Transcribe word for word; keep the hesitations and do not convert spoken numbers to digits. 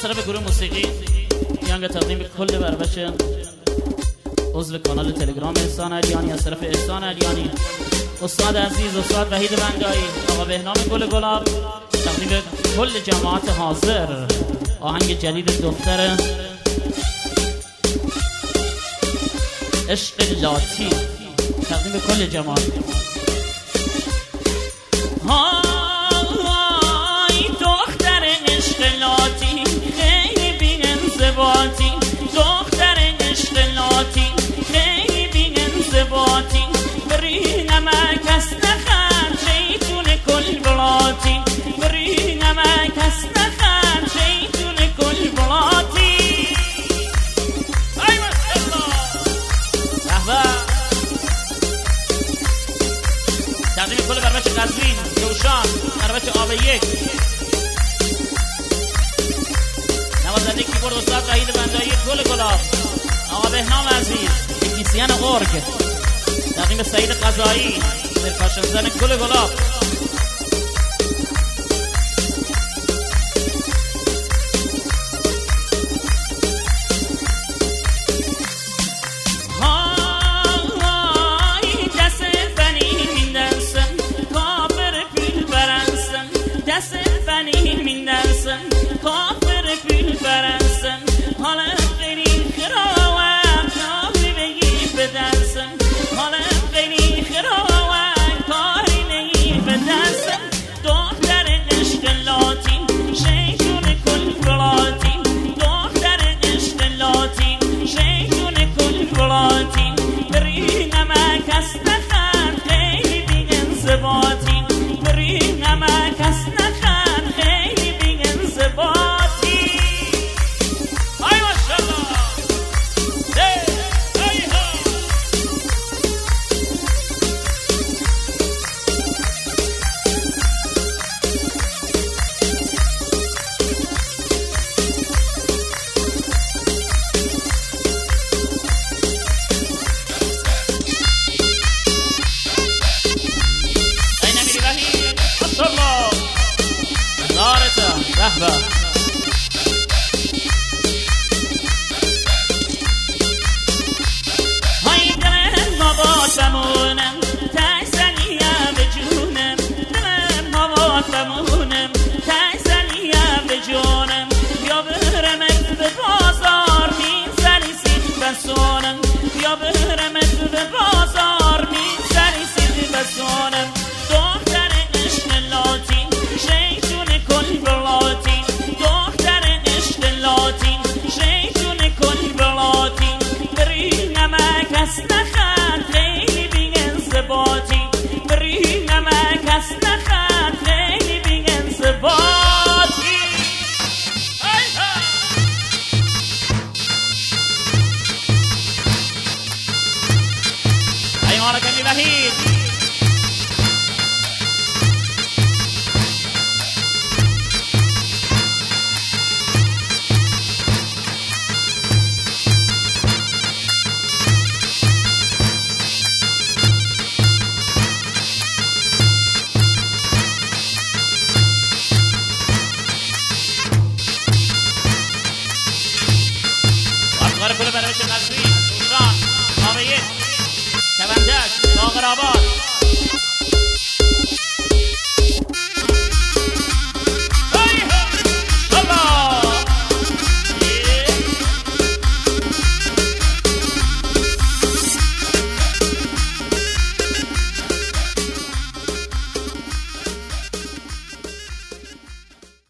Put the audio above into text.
طرف گروه موسیقی یانگ تقدیم کل بربش عضو کانال تلگرام احسان علیانی از طرف احسان علیانی، استاد عزیز استاد وحید بندایی، آقا بهنام گل گلاب، تقدیم کل جماعت حاضر آهنگ جدید دختر عشق لاتی، تقدیم کل جماعت. های دختر عشق لاتی خیلی بی انضباطی، دختر عشق لاتی خیلی بی انضباطی، بری نمک است نخند شیطون کل بلاتی، بری نمک است نخند شیطون کل بلاتی. ای ماشاءالله رهبر تقدیم کل بربش قزوین جوشان، بربش آب یک، نوازنده کیبورد استاد وحید بندایی گل گلاب، آقا بهنام عزیز تکنیسین ارگ، تقدیم سعید قضایی پرکاشن زن گل گلاب. های دست بنی میندرسن کافر پیل برنسن، دست بنی میندرسن کافر پیل برنسن، حالا خیلی خراوم کاری بگی بدرسن، حالا خیلی خراوم کاری بگی بدرسن، دختر عشق لاتی شیطون کل بلاتی، دختر عشق لاتی شیطون کل بلاتی، بری نمک است نخند خیلی بی انضباطی، بری نمک است نخند خیلی بی انضباطی. ای ماشاءالله ای ها ای نمیری وحید ماشاءالله دارتا رهبر